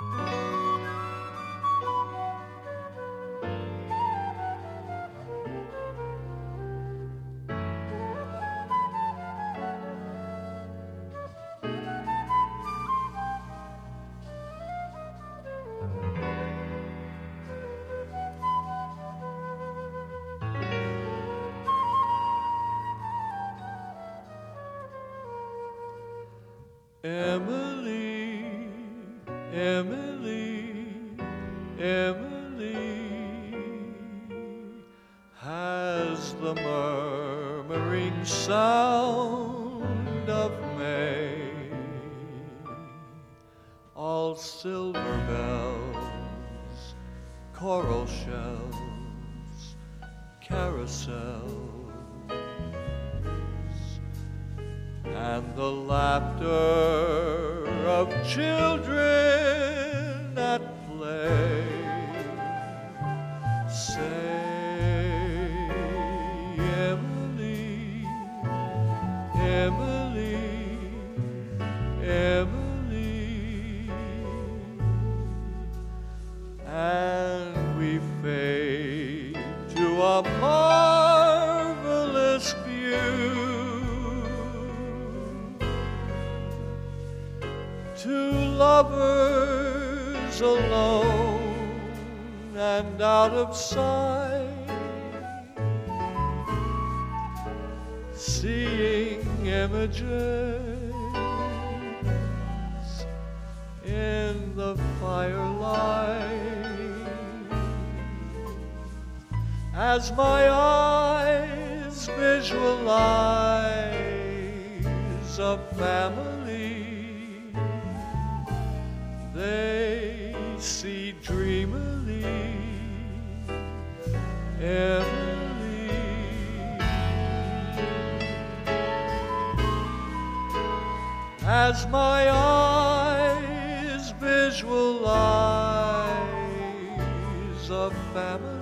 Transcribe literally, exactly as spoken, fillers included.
Emily, Emily, Emily has the murmuring sound of May, all silver bells, coral shells, carousels, and the laughter of children at play. Say, Emily, Emily, Emily, and we fade to a marvelous view. Two lovers alone and out of sight, seeing images in the firelight. As my eyes visualize a family, they see dreamily Emily. As my eyes visualize a family,